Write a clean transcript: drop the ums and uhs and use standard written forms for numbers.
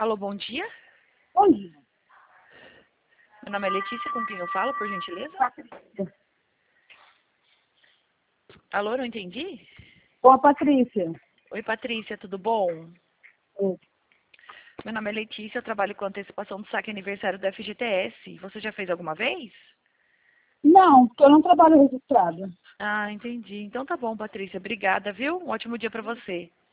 Alô, bom dia. Bom dia. Meu nome é Letícia, com quem eu falo, por gentileza? Patrícia. Alô, não entendi? Com a Patrícia. Oi, Patrícia, tudo bom? É. Meu nome é Letícia, eu trabalho com antecipação do saque aniversário do FGTS. Você já fez alguma vez? Não, porque eu não trabalho registrada. Ah, entendi. Então tá bom, Patrícia. Obrigada, viu? Um ótimo dia pra você.